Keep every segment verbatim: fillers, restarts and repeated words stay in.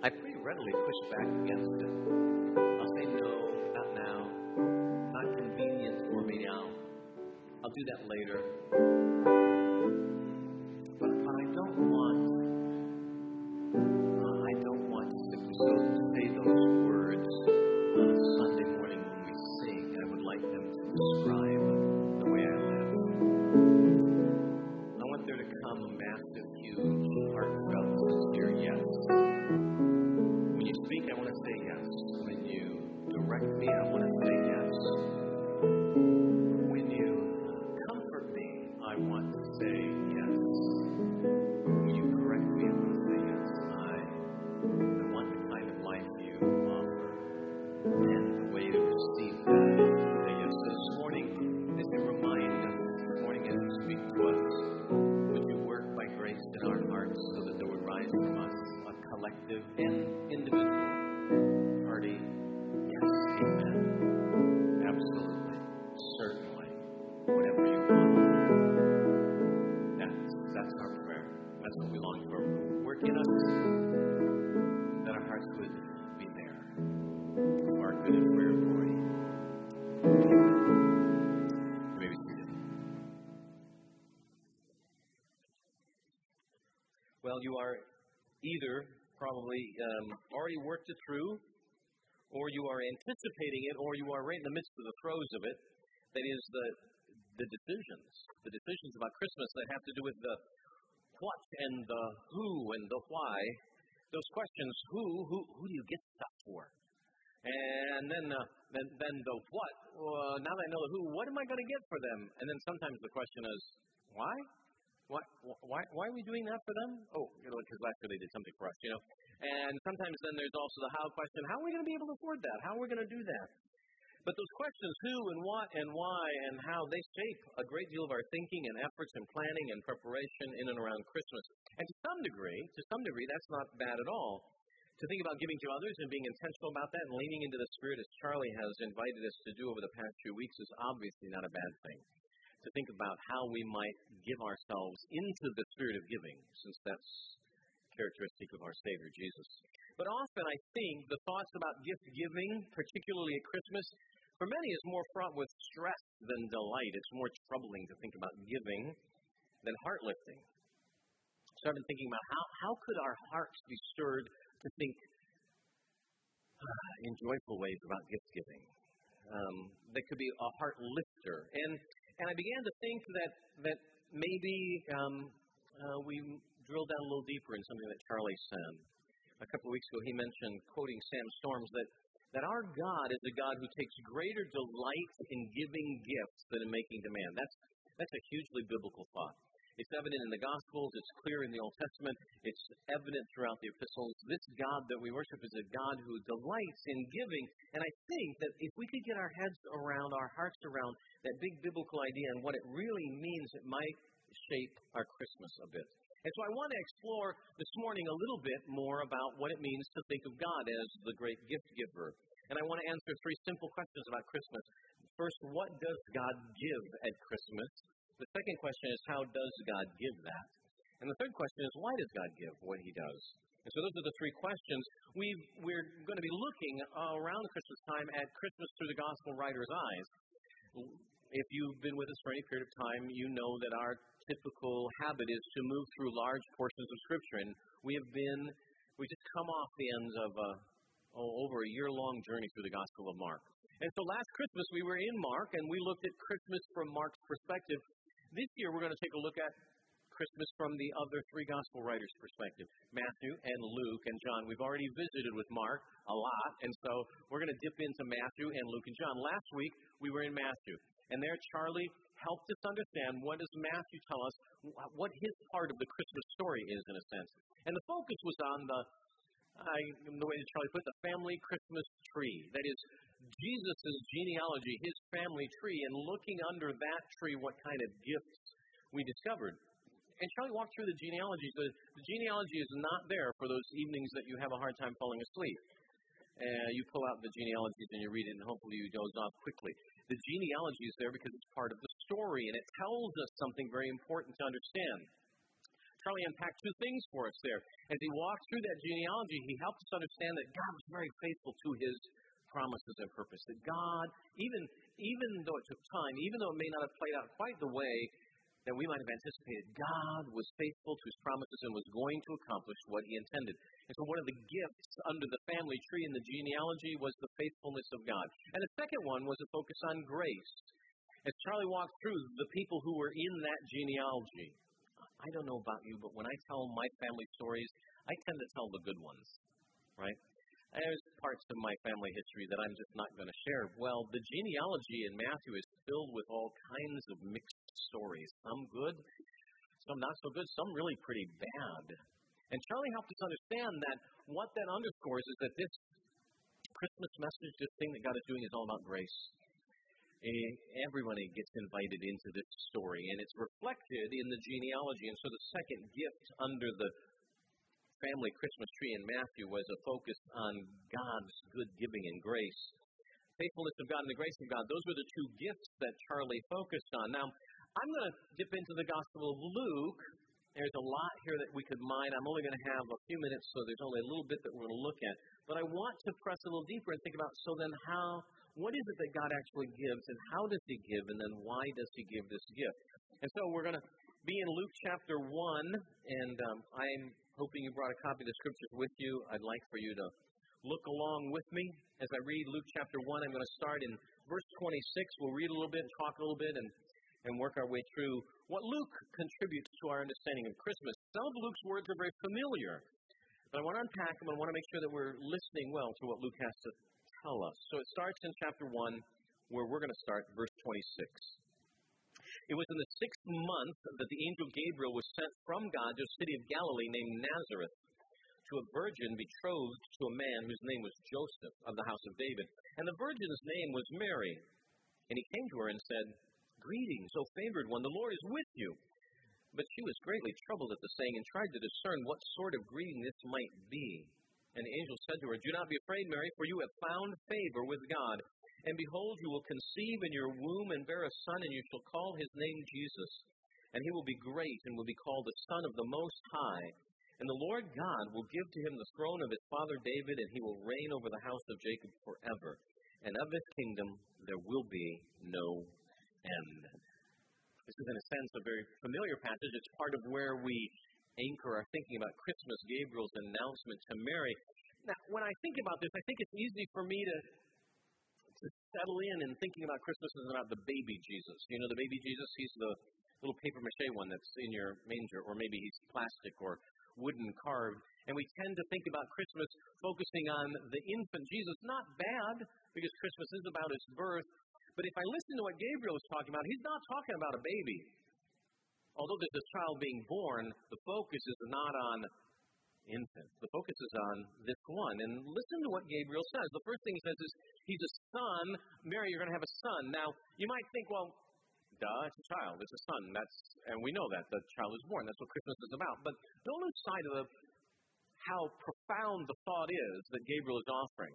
I pretty readily push back against it. I'll say no, not now, not convenient for me now. I'll do that later. But, but I don't want, uh, I don't want to simply so say those words on a Sunday morning when we sing. I would like them to describe the way I live. I want there to come a massive, huge, heartfelt, sincere yes. When you speak, I want to say yes. When you direct me, I want to say yes. When you comfort me, I want to say yes. When you correct me, I want to say yes. I, I want the kind of life you offer. And the way to receive that is to say yes. So this morning, as you remind us, this morning as you speak to us, would you work by grace in our hearts so that there would rise from us a collective and individual hearty yes, amen. Absolutely, certainly, whatever you want. That's, that's our prayer. That's what we long for. Work in us that our hearts would be there for our good and for your glory. You may be seated. Well, you are either probably um, already worked it through, or you are anticipating it, or you are right in the midst of the throes of it. That is the the decisions, the decisions about Christmas that have to do with the what and the who and the why. Those questions: who, who, who do you get stuff for? And then, uh, then, then the what. Uh, now that I know the who, what am I going to get for them? And then sometimes the question is, why? Why, why, why are we doing that for them? Oh, you know, because last year they did something for us, you know. And sometimes then there's also the how question. How are we going to be able to afford that? How are we going to do that? But those questions, who and what and why and how, they shape a great deal of our thinking and efforts and planning and preparation in and around Christmas. And to some degree, to some degree, that's not bad at all. To think about giving to others and being intentional about that and leaning into the Spirit, as Charlie has invited us to do over the past few weeks, is obviously not a bad thing. To think about how we might give ourselves into the spirit of giving, since that's characteristic of our Savior, Jesus. But often I think the thoughts about gift giving, particularly at Christmas, for many is more fraught with stress than delight. It's more troubling to think about giving than heart lifting. So I've been thinking about how, how could our hearts be stirred to think uh, in joyful ways about gift giving. Um, that could be a heart lifter. And and I began to think that that maybe um, uh, we drill down a little deeper in something that Charlie said. A couple of weeks ago he mentioned, quoting Sam Storms, that, that our God is a God who takes greater delight in giving gifts than in making demand. That's, that's a hugely biblical thought. It's evident in the Gospels. It's clear in the Old Testament. It's evident throughout the epistles. This God that we worship is a God who delights in giving. And I think that if we could get our heads around, our hearts around that big biblical idea and what it really means, it might shape our Christmas a bit. And so I want to explore this morning a little bit more about what it means to think of God as the great gift giver. And I want to answer three simple questions about Christmas. First, what does God give at Christmas? The second question is, how does God give that? And the third question is, why does God give what He does? And so those are the three questions. We've, we're going to be looking uh, around Christmas time at Christmas through the gospel writer's eyes. If you've been with us for any period of time, you know that our typical habit is to move through large portions of Scripture. And we have been, we just come off the ends of a, oh, over a year-long journey through the Gospel of Mark. And so last Christmas we were in Mark, and we looked at Christmas from Mark's perspective. This year we're going to take a look at Christmas from the other three gospel writers' perspective, Matthew and Luke and John. We've already visited with Mark a lot, and so we're going to dip into Matthew and Luke and John. Last week we were in Matthew, and there Charlie helped us understand what does Matthew tell us, what his part of the Christmas story is in a sense. And the focus was on the, I, the way that Charlie put it, the family Christmas tree. That is, Jesus' genealogy, his family tree, and looking under that tree what kind of gifts we discovered. And Charlie walked through the genealogies. The, the genealogy is not there for those evenings that you have a hard time falling asleep. Uh, you pull out the genealogies and you read it, and hopefully you doze off quickly. The genealogy is there because it's part of the story, and it tells us something very important to understand. Charlie unpacked two things for us there. As he walked through that genealogy, he helped us understand that God was very faithful to his promises and purpose. That God, even, even though it took time, even though it may not have played out quite the way that we might have anticipated, God was faithful to his promises and was going to accomplish what he intended. And so one of the gifts under the family tree in the genealogy was the faithfulness of God. And the second one was a focus on grace. As Charlie walked through the people who were in that genealogy, I don't know about you, but when I tell my family stories, I tend to tell the good ones, right? There's parts of my family history that I'm just not going to share. Well, the genealogy in Matthew is filled with all kinds of mixed stories. Some good, some not so good, some really pretty bad. And Charlie helped us understand that what that underscores is that this Christmas message, this thing that God is doing, is all about grace. Everybody gets invited into this story, and it's reflected in the genealogy. And so the second gift under the family Christmas tree in Matthew was a focus on God's good giving and grace. Faithfulness of God and the grace of God, those were the two gifts that Charlie focused on. Now, I'm going to dip into the Gospel of Luke. There's a lot here that we could mine. I'm only going to have a few minutes, so there's only a little bit that we're going to look at. But I want to press a little deeper and think about, so then how... what is it that God actually gives, and how does he give, and then why does he give this gift? And so we're going to be in Luke chapter one, and um, I'm hoping you brought a copy of the Scriptures with you. I'd like for you to look along with me as I read Luke chapter one. I'm going to start in verse twenty-six. We'll read a little bit, talk a little bit, and, and work our way through what Luke contributes to our understanding of Christmas. Some of Luke's words are very familiar, but I want to unpack them and I want to make sure that we're listening well to what Luke has to tell us. So it starts in chapter one, where we're going to start, verse twenty-six. It was in the sixth month that the angel Gabriel was sent from God to a city of Galilee named Nazareth to a virgin betrothed to a man whose name was Joseph of the house of David. And the virgin's name was Mary. And he came to her and said, "Greetings, O favored one, the Lord is with you." But she was greatly troubled at the saying and tried to discern what sort of greeting this might be. And the angel said to her, "Do not be afraid, Mary, for you have found favor with God. And behold, you will conceive in your womb and bear a son, and you shall call his name Jesus. And he will be great and will be called the Son of the Most High. And the Lord God will give to him the throne of his father David, and he will reign over the house of Jacob forever. And of his kingdom there will be no end." This is, in a sense, a very familiar passage. It's part of where we anchor our thinking about Christmas, Gabriel's announcement to Mary. Now, when I think about this, I think it's easy for me to, to settle in in thinking about Christmas as about the baby Jesus. You know, the baby Jesus, he's the little paper mache one that's in your manger, or maybe he's plastic or wooden carved. And we tend to think about Christmas focusing on the infant Jesus. Not bad, because Christmas is about his birth. But if I listen to what Gabriel is talking about, he's not talking about a baby. Although there's a child being born, the focus is not on infant. The focus is on this one. And listen to what Gabriel says. The first thing he says is, he's a son. Mary, you're going to have a son. Now, you might think, well, duh, it's a child. It's a son. That's, and we know that. The child is born. That's what Christmas is about. But don't lose sight of the, how profound the thought is that Gabriel is offering.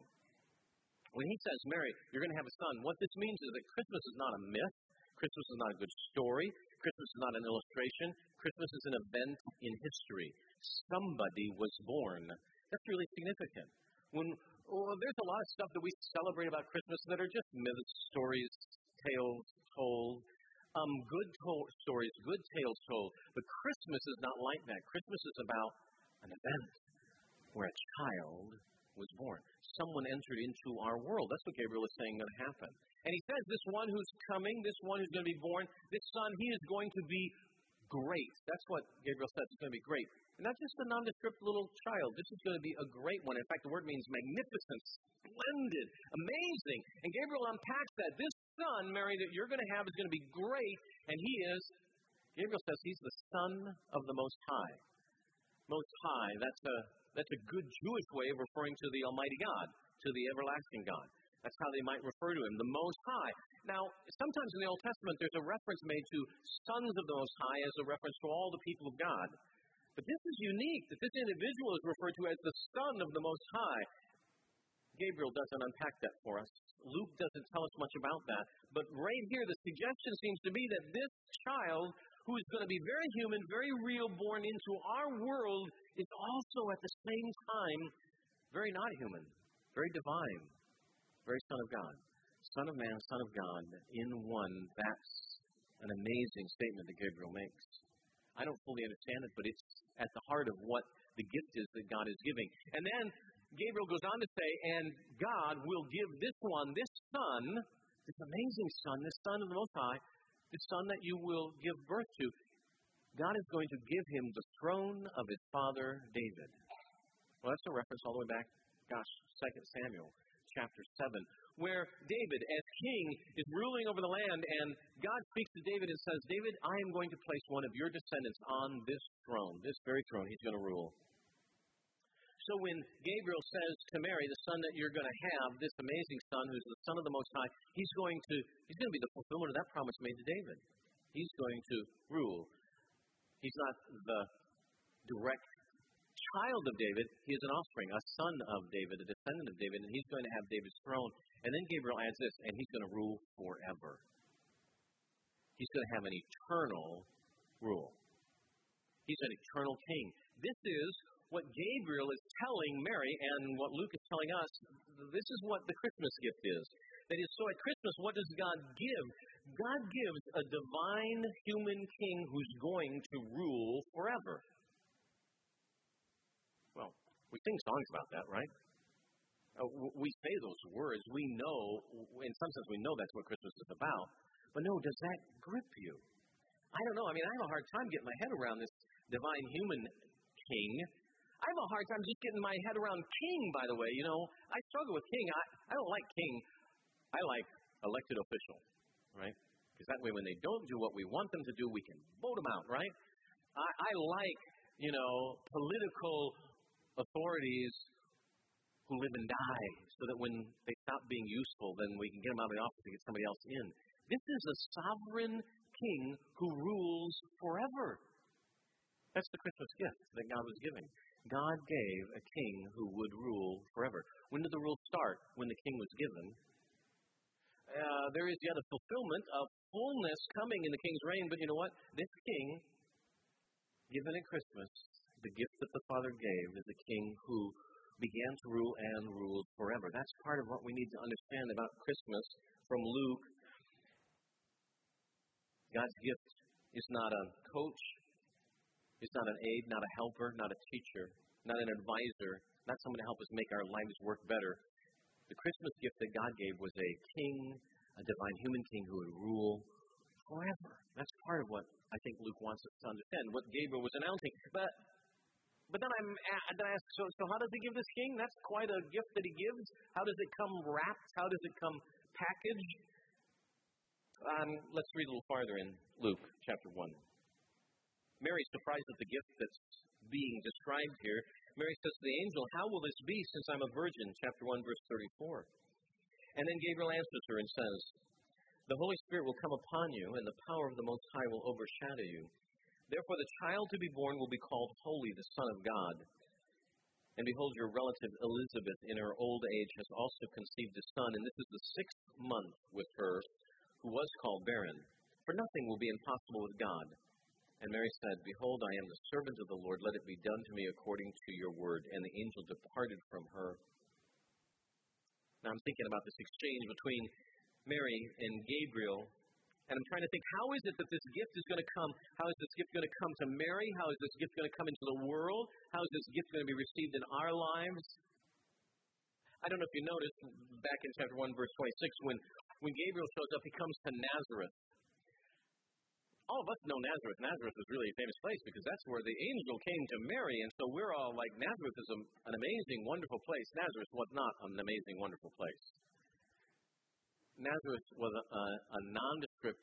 When he says, Mary, you're going to have a son, what this means is that Christmas is not a myth. Christmas is not a good story. Christmas is not an illustration. Christmas is an event in history. Somebody was born. That's really significant. When well, there's a lot of stuff that we celebrate about Christmas that are just myths, stories, tales told, um, good to- stories, good tales told. But Christmas is not like that. Christmas is about an event where a child was born. Someone entered into our world. That's what Gabriel is saying going to happen. And he says, this one who's coming, this one who's going to be born, this son, he is going to be great. That's what Gabriel says. It's going to be great. And not just a nondescript little child. This is going to be a great one. In fact, the word means magnificent, splendid, amazing. And Gabriel unpacks that. This son, Mary, that you're going to have is going to be great. And he is, Gabriel says, he's the Son of the Most High. Most High, that's a That's a good Jewish way of referring to the Almighty God, to the everlasting God. That's how they might refer to him, the Most High. Now, sometimes in the Old Testament, there's a reference made to sons of the Most High as a reference to all the people of God. But this is unique, that this individual is referred to as the Son of the Most High. Gabriel doesn't unpack that for us. Luke doesn't tell us much about that. But right here, the suggestion seems to be that this child who is going to be very human, very real, born into our world, is also at the same time very not human, very divine, very Son of God. Son of man, Son of God, in one. That's an amazing statement that Gabriel makes. I don't fully understand it, but it's at the heart of what the gift is that God is giving. And then Gabriel goes on to say, and God will give this one, this son, this amazing son, this son of the Most High, the son that you will give birth to, God is going to give him the throne of his father David. Well, that's a reference all the way back, gosh, Second Samuel chapter seven, where David, as king, is ruling over the land, and God speaks to David and says, David, I am going to place one of your descendants on this throne, this very throne. He's going to rule. So when Gabriel says to Mary, the son that you're going to have, this amazing son who's the Son of the Most High, he's going to he's going to be the fulfillment of that promise made to David. He's going to rule. He's not the direct child of David. He is an offspring, a son of David, a descendant of David, and he's going to have David's throne. And then Gabriel adds this, and he's going to rule forever. He's going to have an eternal rule. He's an eternal king. This is what Gabriel is telling Mary, and what Luke is telling us. This is what the Christmas gift is. That is, so at Christmas, what does God give? God gives a divine human king who's going to rule forever. Well, we sing songs about that, right? Uh, we say those words. We know, in some sense, we know that's what Christmas is about. But no, does that grip you? I don't know. I mean, I have a hard time getting my head around this divine human king. I have a hard time just getting my head around king, by the way. You know, I struggle with king. I, I don't like king. I like elected official, right? Because that way when they don't do what we want them to do, we can vote them out, right? I, I like, you know, political authorities who live and die so that when they stop being useful, then we can get them out of the office and get somebody else in. This is a sovereign king who rules forever. That's the Christmas gift that God was giving. God gave a king who would rule forever. When did the rule start? When the king was given. Uh, there is yet a fulfillment of fullness coming in the king's reign, but you know what? This king, given at Christmas, the gift that the Father gave, is a king who began to rule and ruled forever. That's part of what we need to understand about Christmas from Luke. God's gift is not a coach. It's not an aide, not a helper, not a teacher, not an advisor, not someone to help us make our lives work better. The Christmas gift that God gave was a king, a divine human king who would rule forever. That's part of what I think Luke wants us to understand, what Gabriel was announcing. But but then I'm then I ask, so, so how does he give this king? That's quite a gift that he gives. How does it come wrapped? How does it come packaged? Um, let's read a little farther in Luke chapter one. Mary's surprised at the gift that's being described here. Mary says to the angel, how will this be since I'm a virgin? Chapter one, verse thirty-four. And then Gabriel answers her and says, the Holy Spirit will come upon you, and the power of the Most High will overshadow you. Therefore the child to be born will be called Holy, the Son of God. And behold, your relative Elizabeth in her old age has also conceived a son, and this is the sixth month with her, who was called barren. For nothing will be impossible with God. And Mary said, behold, I am the servant of the Lord. Let it be done to me according to your word. And the angel departed from her. Now I'm thinking about this exchange between Mary and Gabriel. And I'm trying to think, how is it that this gift is going to come? How is this gift going to come to Mary? How is this gift going to come into the world? How is this gift going to be received in our lives? I don't know if you noticed back in chapter one, verse twenty-six, when, when Gabriel shows up, he comes to Nazareth. All of us know Nazareth. Nazareth is really a famous place because that's where the angel came to Mary. And so we're all like, Nazareth is a, an amazing, wonderful place. Nazareth was not an amazing, wonderful place. Nazareth was a, a, a nondescript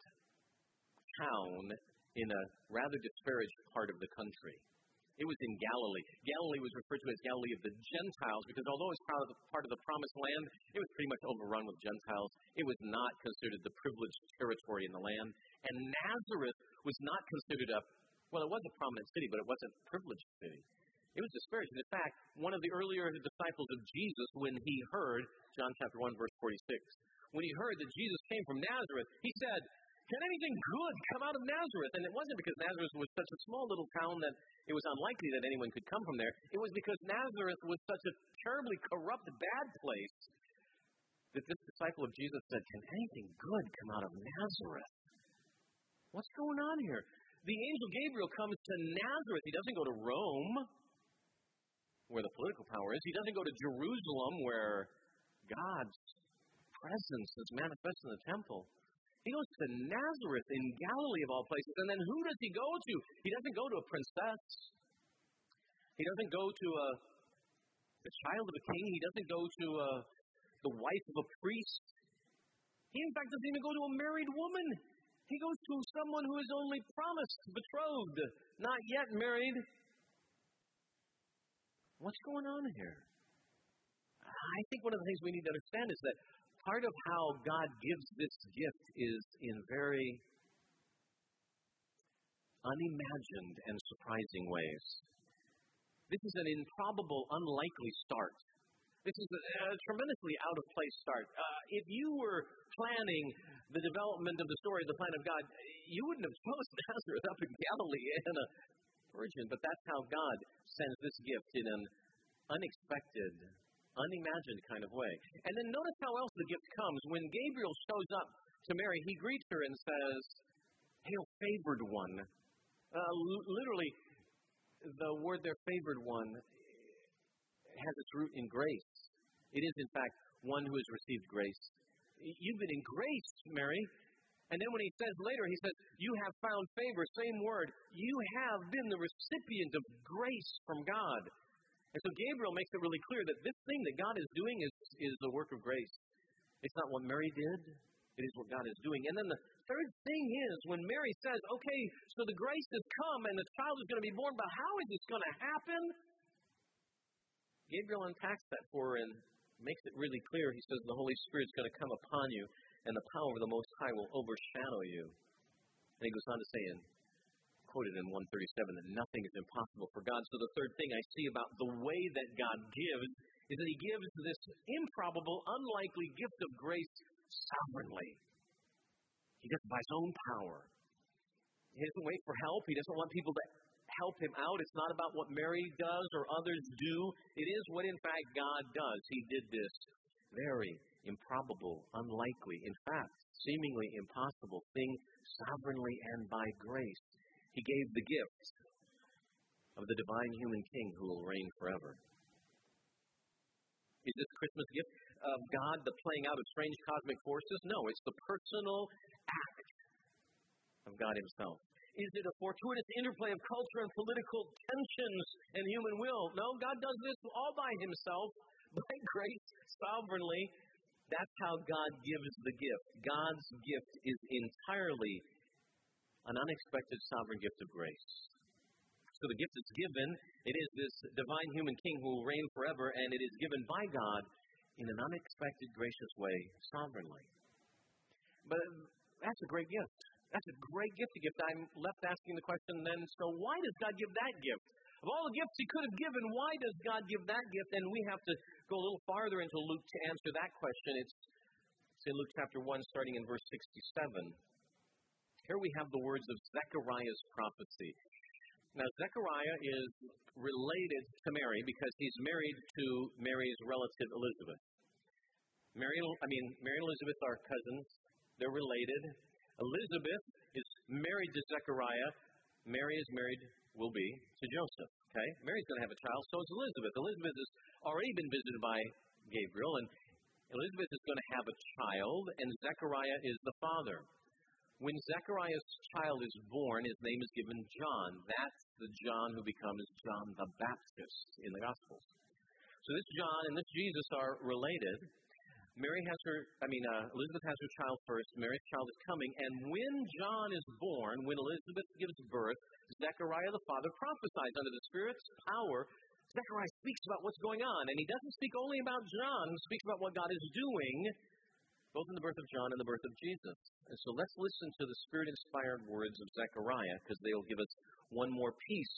town in a rather disparaged part of the country. It was in Galilee. Galilee was referred to as Galilee of the Gentiles because although it was part of the, part of the promised land, it was pretty much overrun with Gentiles. It was not considered the privileged territory in the land. And Nazareth was not considered a, well, it was a prominent city, but it wasn't a privileged city. It was disparaged. In fact, one of the earlier disciples of Jesus, when he heard, John chapter one, verse forty-six, when he heard that Jesus came from Nazareth, he said, Can anything good come out of Nazareth? And it wasn't because Nazareth was such a small little town that it was unlikely that anyone could come from there. It was because Nazareth was such a terribly corrupt, bad place that this disciple of Jesus said, can anything good come out of Nazareth? What's going on here? The angel Gabriel comes to Nazareth. He doesn't go to Rome, where the political power is. He doesn't go to Jerusalem, where God's presence is manifest in the temple. He goes to Nazareth in Galilee of all places. And then who does he go to? He doesn't go to a princess. He doesn't go to a, the child of a king. He doesn't go to a, the wife of a priest. He, in fact, doesn't even go to a married woman. He goes to someone who is only promised, betrothed, not yet married. What's going on here? I think one of the things we need to understand is that part of how God gives this gift is in very unimagined and surprising ways. This is an improbable, unlikely start. This is a, a tremendously out-of-place start. Uh, if you were planning the development of the story of the plan of God, you wouldn't have chosen Nazareth up in Galilee and a virgin, but that's how God sends this gift in an unexpected, unimagined kind of way. And then notice how else the gift comes. When Gabriel shows up to Mary, he greets her and says, "Hail, favored one." Uh, l- literally, the word there, favored one, has its root in grace. It is, in fact, one who has received grace. You've been in grace, Mary. And then when he says later, he says, you have found favor, same word. You have been the recipient of grace from God. And so Gabriel makes it really clear that this thing that God is doing is, is the work of grace. It's not what Mary did. It is what God is doing. And then the third thing is when Mary says, okay, so the grace has come and the child is going to be born, but how is this going to happen? Gabriel unpacks that for her and makes it really clear. He says the Holy Spirit is going to come upon you and the power of the Most High will overshadow you. And he goes on to say, and quoted in one thirty-seven, that nothing is impossible for God. So the third thing I see about the way that God gives is that he gives this improbable, unlikely gift of grace sovereignly. He does it by his own power. He doesn't wait for help. He doesn't want people to help him out. It's not about what Mary does or others do. It is what, in fact, God does. He did this very improbable, unlikely, in fact, seemingly impossible thing sovereignly and by grace. He gave the gift of the divine human king who will reign forever. Is this Christmas gift of God the playing out of strange cosmic forces? No, it's the personal act of God himself. Is it a fortuitous interplay of culture and political tensions and human will? No, God does this all by himself, by grace, sovereignly. That's how God gives the gift. God's gift is entirely an unexpected sovereign gift of grace. So the gift that's given, it is this divine human king who will reign forever, and it is given by God in an unexpected, gracious way, sovereignly. But that's a great gift. That's a great gift to give. I'm left asking the question then, so why does God give that gift? Of all the gifts he could have given, why does God give that gift? And we have to go a little farther into Luke to answer that question. It's, it's in Luke chapter one, starting in verse sixty-seven. Here we have the words of Zechariah's prophecy. Now, Zechariah is related to Mary because he's married to Mary's relative Elizabeth. Mary, I mean, Mary and Elizabeth are cousins. They're related. Elizabeth is married to Zechariah. Mary is married, will be, to Joseph. Okay? Mary's going to have a child, so is Elizabeth. Elizabeth has already been visited by Gabriel, and Elizabeth is going to have a child, and Zechariah is the father. When Zechariah's child is born, his name is given John. That's the John who becomes John the Baptist in the Gospels. So this John and this Jesus are related. Mary has her, I mean, uh, Elizabeth has her child first. Mary's child is coming. And when John is born, when Elizabeth gives birth, Zechariah the father prophesies under the Spirit's power. Zechariah speaks about what's going on. And he doesn't speak only about John. He speaks about what God is doing, both in the birth of John and the birth of Jesus. And so let's listen to the Spirit-inspired words of Zechariah, because they will give us one more piece,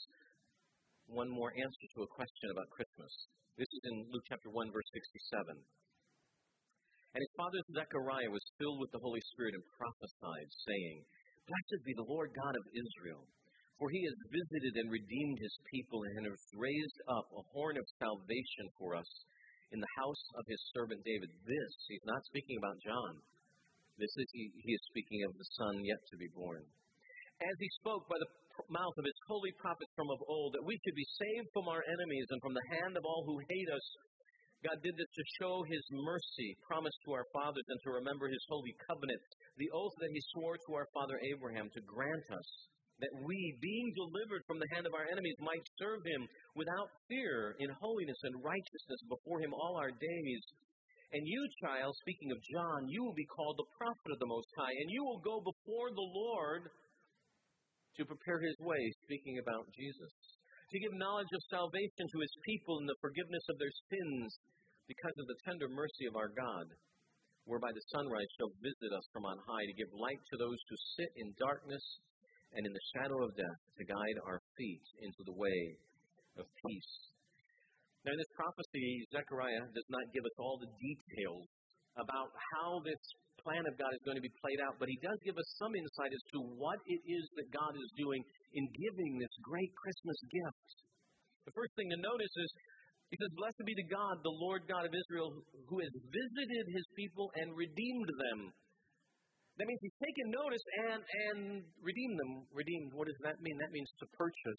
one more answer to a question about Christmas. This is in Luke chapter one, verse sixty-seven. And his father Zechariah was filled with the Holy Spirit and prophesied, saying, Blessed be the Lord God of Israel, for he has visited and redeemed his people and has raised up a horn of salvation for us in the house of his servant David. This, he's not speaking about John. This is, he, he is speaking of the Son yet to be born. As he spoke by the mouth of his holy prophets from of old, that we should be saved from our enemies and from the hand of all who hate us, God did this to show his mercy promised to our fathers and to remember his holy covenant, the oath that he swore to our father Abraham, to grant us that we, being delivered from the hand of our enemies, might serve him without fear in holiness and righteousness before him all our days. And you, child, speaking of John, you will be called the prophet of the Most High, and you will go before the Lord to prepare his way, speaking about Jesus, to give knowledge of salvation to his people and the forgiveness of their sins, because of the tender mercy of our God, whereby the sunrise shall visit us from on high, to give light to those who sit in darkness and in the shadow of death, to guide our feet into the way of peace. Now, in this prophecy, Zechariah does not give us all the details about how this plan of God is going to be played out, but he does give us some insight as to what it is that God is doing in giving this great Christmas gift. The first thing to notice is, he says, Blessed be to God, the Lord God of Israel, who has visited his people and redeemed them. That means he's taken notice and, and redeemed them. Redeemed, what does that mean? That means to purchase,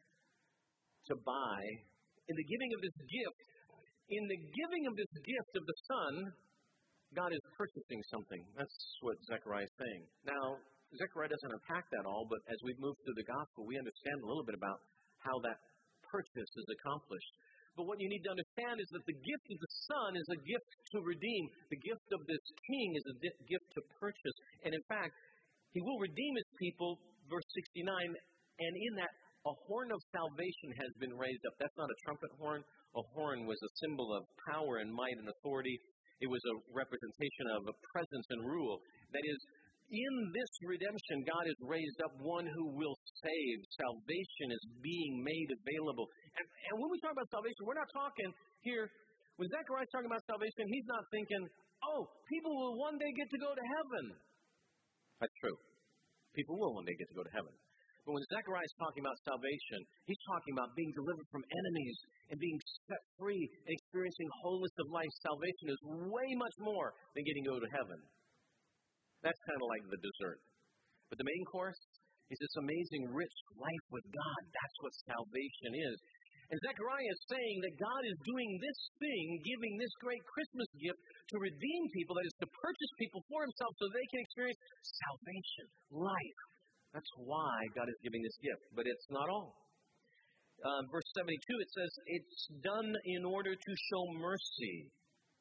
to buy. In the giving of this gift, in the giving of this gift of the Son, God is purchasing something. That's what Zechariah is saying. Now, Zechariah doesn't unpack that all, but as we've moved through the gospel, we understand a little bit about how that purchase is accomplished. But what you need to understand is that the gift of the Son is a gift to redeem. The gift of this King is a gift to purchase. And in fact, he will redeem his people, verse sixty-nine, and in that a horn of salvation has been raised up. That's not a trumpet horn. A horn was a symbol of power and might and authority. It was a representation of a presence and rule. That is, in this redemption, God has raised up one who will save. Salvation is being made available. And, and when we talk about salvation, we're not talking here, when Zechariah's talking about salvation, he's not thinking, oh, people will one day get to go to heaven. That's true. People will one day get to go to heaven. But when Zechariah is talking about salvation, he's talking about being delivered from enemies and being set free and experiencing wholeness of life. Salvation is way much more than getting to go to heaven. That's kind of like the dessert. But the main course is this amazing, rich life with God. That's what salvation is. And Zechariah is saying that God is doing this thing, giving this great Christmas gift to redeem people, that is to purchase people for himself so they can experience salvation, life. That's why God is giving this gift. But it's not all. Uh, verse seventy-two, it says, it's done in order to show mercy.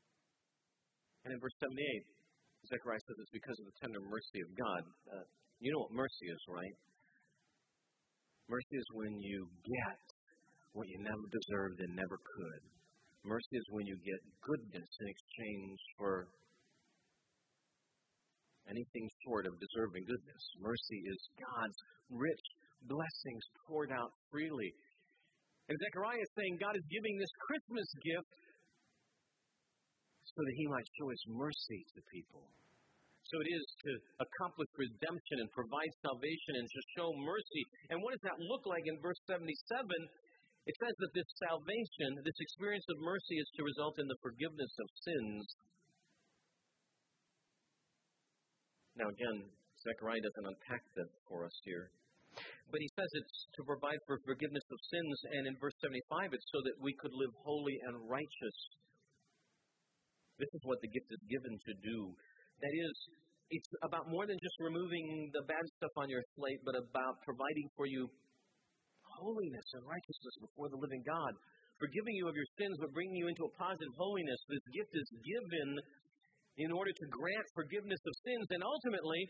And in verse seventy-eight, Zechariah says it's because of the tender mercy of God. Uh, you know what mercy is, right? Mercy is when you get what you never deserved and never could. Mercy is when you get goodness in exchange for anything short of deserving goodness. Mercy is God's rich blessings poured out freely. And Zechariah is saying God is giving this Christmas gift so that he might show his mercy to people. So it is to accomplish redemption and provide salvation and to show mercy. And what does that look like in verse seventy-seven? It says that this salvation, this experience of mercy, is to result in the forgiveness of sins. Now again, Zechariah doesn't unpack that for us here. But he says it's to provide for forgiveness of sins, and in verse seventy-five, it's so that we could live holy and righteous. This is what the gift is given to do. That is, it's about more than just removing the bad stuff on your slate, but about providing for you holiness and righteousness before the living God. Forgiving you of your sins, but bringing you into a positive holiness. This gift is given in order to grant forgiveness of sins. And ultimately,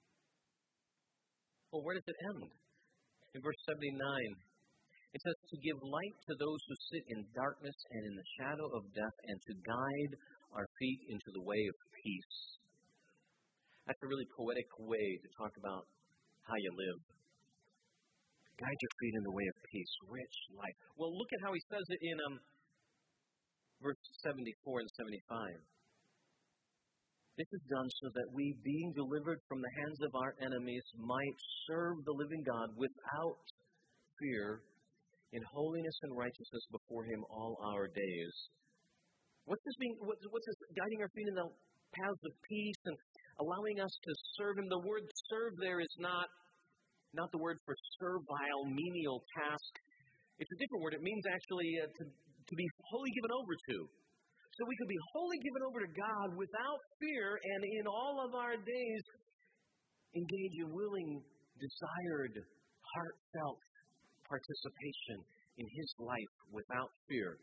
well, where does it end? In verse seventy-nine, it says, to give light to those who sit in darkness and in the shadow of death, and to guide our feet into the way of peace. That's a really poetic way to talk about how you live. Guide your feet in the way of peace, rich life. Well, look at how he says it in um, verse seventy-four and seventy-five. This is done so that we, being delivered from the hands of our enemies, might serve the living God without fear, in holiness and righteousness before Him all our days. What's this being? What's, what's this guiding our feet in the paths of peace and allowing us to serve Him? The word "serve" there is not not the word for servile, menial task. It's a different word. It means actually uh, to to be wholly given over to. So we could be wholly given over to God without fear, and in all of our days engage in willing, desired, heartfelt participation in His life without fear.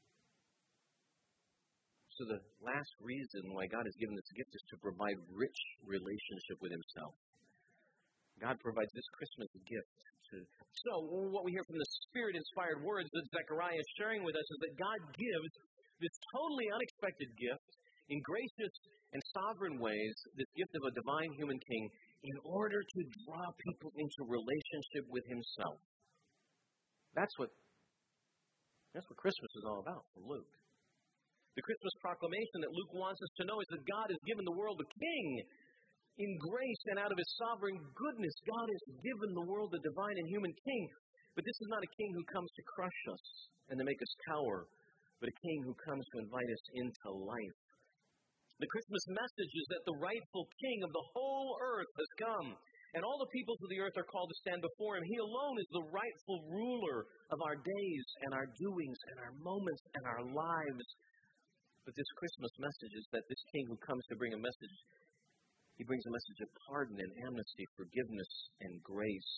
So the last reason why God has given this gift is to provide rich relationship with Himself. God provides this Christmas gift. To, so what we hear from the Spirit-inspired words that Zechariah is sharing with us is that God gives this totally unexpected gift in gracious and sovereign ways, this gift of a divine human king, in order to draw people into relationship with Himself. That's what, that's what Christmas is all about from Luke. The Christmas proclamation that Luke wants us to know is that God has given the world a king. In grace and out of His sovereign goodness, God has given the world a divine and human king. But this is not a king who comes to crush us and to make us cower, but a king who comes to invite us into life. The Christmas message is that the rightful king of the whole earth has come, and all the peoples of the earth are called to stand before Him. He alone is the rightful ruler of our days and our doings and our moments and our lives. But this Christmas message is that this king who comes to bring a message, He brings a message of pardon and amnesty, forgiveness and grace.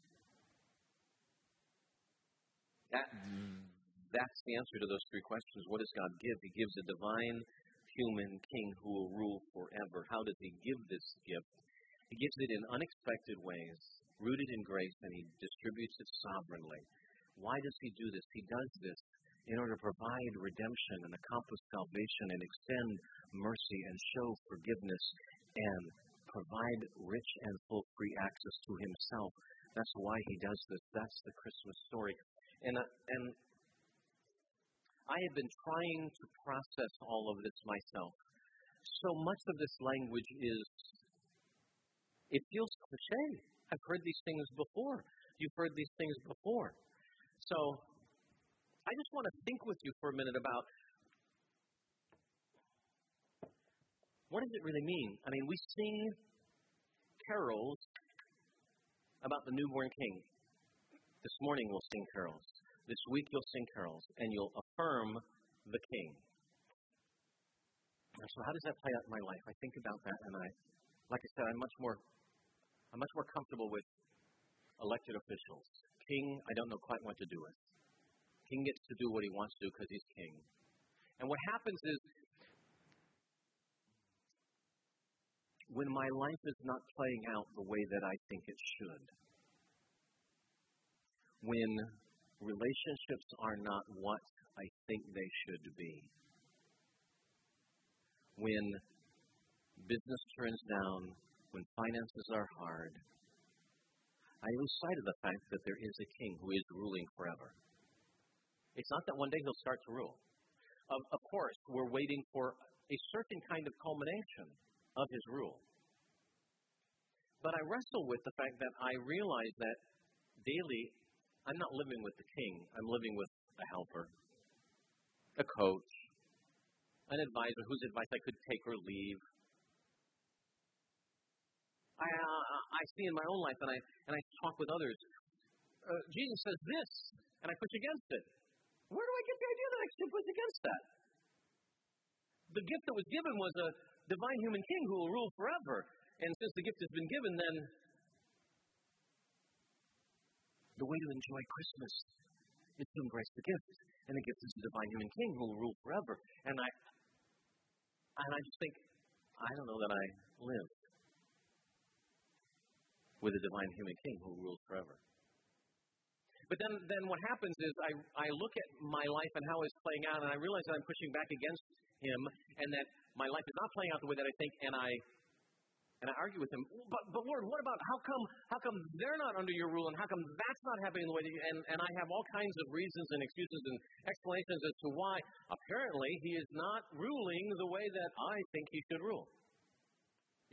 That That's the answer to those three questions. What does God give? He gives a divine human king who will rule forever. How does He give this gift? He gives it in unexpected ways, rooted in grace, and He distributes it sovereignly. Why does He do this? He does this in order to provide redemption and accomplish salvation and extend mercy and show forgiveness and provide rich and full free access to Himself. That's why He does this. That's the Christmas story. And uh, and I have been trying to process all of this myself. So much of this language is, it feels cliche. I've heard these things before. You've heard these things before. So I just want to think with you for a minute about, what does it really mean? I mean, we sing carols about the newborn king. This morning we'll sing carols. This week you'll sing carols, and you'll affirm the king. And so how does that play out in my life? I think about that, and I, like I said, I'm much more, I'm much more comfortable with elected officials. King, I don't know quite what to do with. King gets to do what he wants to do because he's king. And what happens is, when my life is not playing out the way that I think it should, when relationships are not what I think they should be, when business turns down, when finances are hard, I lose sight of the fact that there is a king who is ruling forever. It's not that one day he'll start to rule. Of, of course, we're waiting for a certain kind of culmination of his rule. But I wrestle with the fact that I realize that daily I'm not living with the king. I'm living with a helper, a coach, an advisor whose advice I could take or leave. I, uh, I see in my own life, and I and I talk with others. Uh, Jesus says this, and I push against it. Where do I get the idea that I should push against that? The gift that was given was a divine human king who will rule forever. And since the gift has been given, then the way to enjoy Christmas is to embrace the gift. And the gift is the divine human king who will rule forever. And I and I just think, I don't know that I live with a divine human king who rules forever. But then, then what happens is I, I look at my life and how it's playing out, and I realize that I'm pushing back against him, and that my life is not playing out the way that I think, and I and I argue with him. But, but Lord, what about how come how come they're not under your rule, and how come that's not happening the way that you, and, and I have all kinds of reasons and excuses and explanations as to why apparently he is not ruling the way that I think he should rule.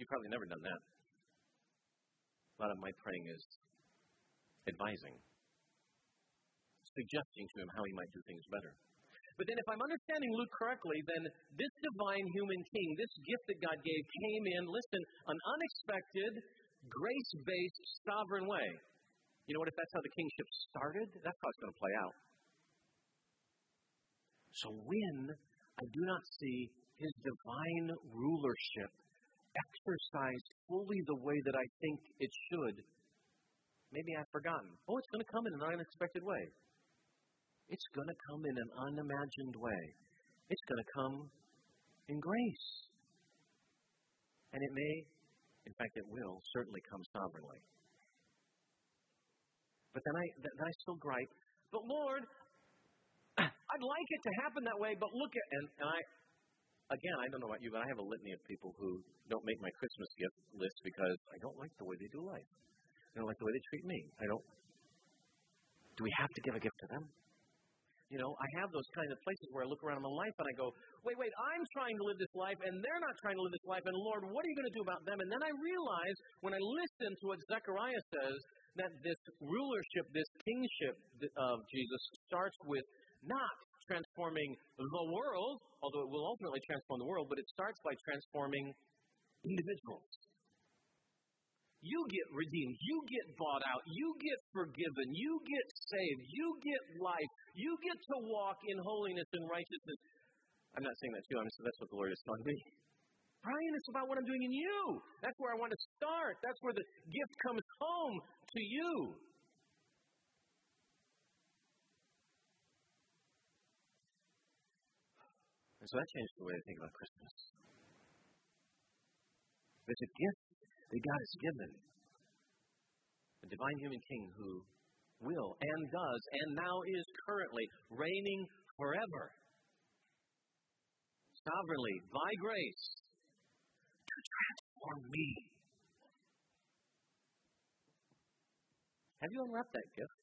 You've probably never done that. A lot of my praying is advising, suggesting to him how he might do things better. But then if I'm understanding Luke correctly, then this divine human king, this gift that God gave, came in, listen, an unexpected, grace-based, sovereign way. You know what? If that's how the kingship started, that's how it's going to play out. So when I do not see his divine rulership exercised fully the way that I think it should, maybe I've forgotten. Oh, it's going to come in an unexpected way. It's going to come in an unimagined way. It's going to come in grace. And it may, in fact it will, certainly come sovereignly. But then I, then I still gripe, but Lord, I'd like it to happen that way, but look at, and, and I, again, I don't know about you, but I have a litany of people who don't make my Christmas gift list because I don't like the way they do life. I don't like the way they treat me. I don't, do we have to give a gift to them? You know, I have those kind of places where I look around in my life and I go, wait, wait, I'm trying to live this life and they're not trying to live this life, and Lord, what are you going to do about them? And then I realize when I listen to what Zechariah says, that this rulership, this kingship of Jesus starts with not transforming the world, although it will ultimately transform the world, but it starts by transforming individuals. You get redeemed. You get bought out. You get forgiven. You get saved. You get life. You get to walk in holiness and righteousness. I'm not saying that to you. I'm saying that's what the Lord is telling me. Brian, it's about what I'm doing in you. That's where I want to start. That's where the gift comes home to you. And so that changed the way I think about Christmas. There's a gift that God has given. A divine human king who will and does and now is currently reigning forever. Sovereignly, by grace, to transform me. Have you unwrapped that gift?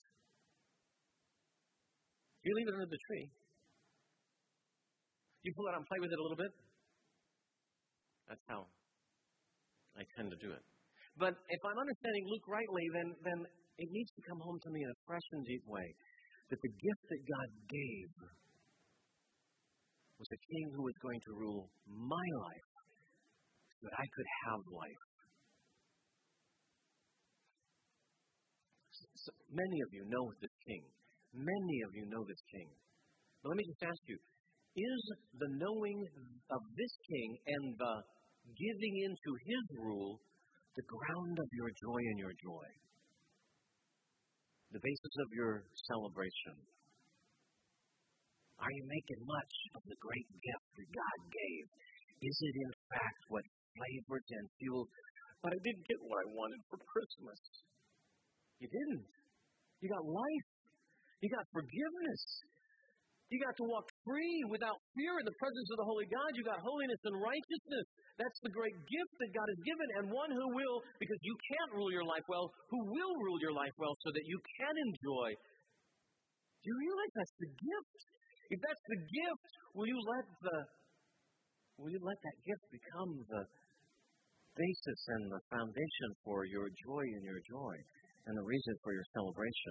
You leave it under the tree. You pull it out and play with it a little bit. That's how I tend to do it. But if I'm understanding Luke rightly, then, then it needs to come home to me in a fresh and deep way that the gift that God gave was a king who was going to rule my life so that I could have life. So many of you know this king. Many of you know this king. But let me just ask you, is the knowing of this king and the giving into his rule the ground of your joy and your joy? The basis of your celebration? Are you making much of the great gift that God gave? Is it in fact what flavored and fueled? But I didn't get what I wanted for Christmas. You didn't. You got life. You got forgiveness. You got to walk free without fear in the presence of the Holy God. You got holiness and righteousness. That's the great gift that God has given, and one who will, because you can't rule your life well, who will rule your life well so that you can enjoy. Do you realize that's the gift? If that's the gift, will you let the will you let that gift become the basis and the foundation for your joy and your joy, and the reason for your celebration?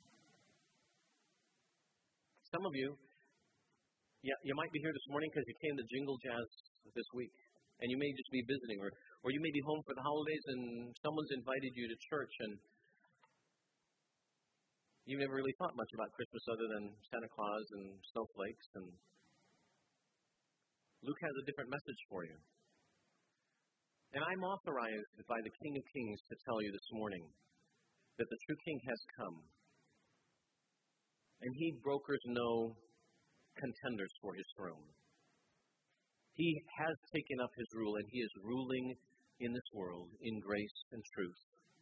Some of you, yeah, you might be here this morning because you came to Jingle Jazz this week. And you may just be visiting, or, or you may be home for the holidays and someone's invited you to church and you've never really thought much about Christmas other than Santa Claus and snowflakes. And Luke has a different message for you. And I'm authorized by the King of Kings to tell you this morning that the true King has come. And he brokers no contenders for his throne. He has taken up his rule, and he is ruling in this world in grace and truth.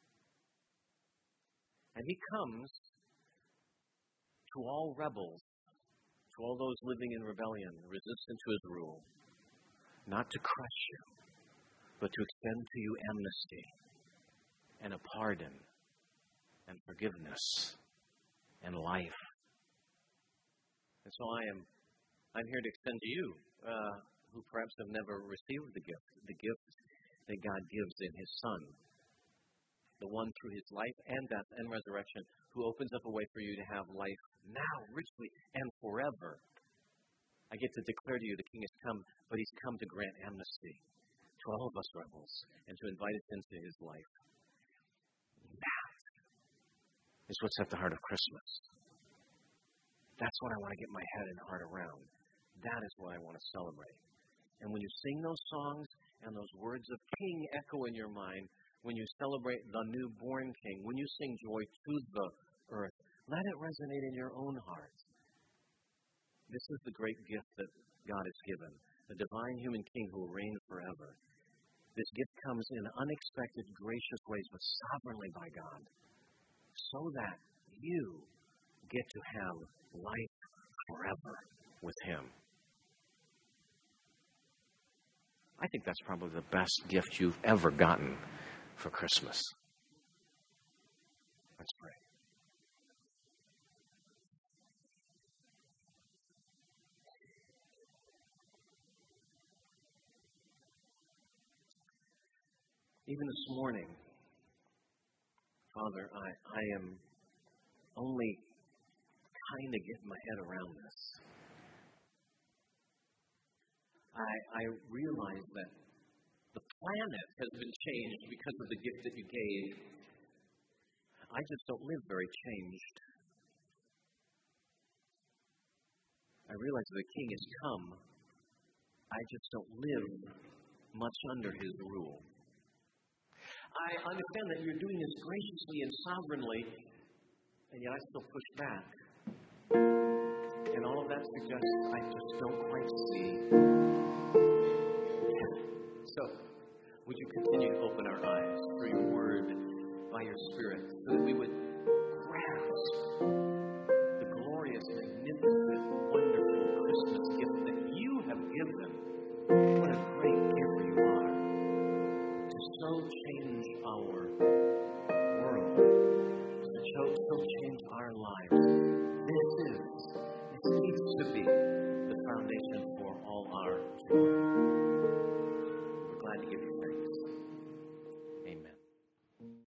And he comes to all rebels, to all those living in rebellion, resistant to his rule, not to crush you, but to extend to you amnesty and a pardon and forgiveness and life. And so I am I'm here to extend to you uh, who perhaps have never received the gift, the gift that God gives in His Son. The one through His life and death and resurrection who opens up a way for you to have life now, richly, and forever. I get to declare to you the King has come, but He's come to grant amnesty to all of us rebels and to invite us into His life. That is what's at the heart of Christmas. That's what I want to get my head and heart around. That is what I want to celebrate. And when you sing those songs and those words of King echo in your mind, when you celebrate the newborn King, when you sing joy to the earth, let it resonate in your own heart. This is the great gift that God has given, the divine human King who will reign forever. This gift comes in unexpected, gracious ways, but sovereignly by God, so that you get to have life forever with Him. I think that's probably the best gift you've ever gotten for Christmas. Let's pray. Even this morning, Father, I, I am only kind of getting my head around this. I, I realize that the planet has been changed because of the gift that you gave. I just don't live very changed. I realize that the King has come. I just don't live much under His rule. I understand that you're doing this graciously and sovereignly, and yet I still push back. And all of that suggests I just don't quite see. So, would you continue to open our eyes through your word, by your Spirit, so that we would grasp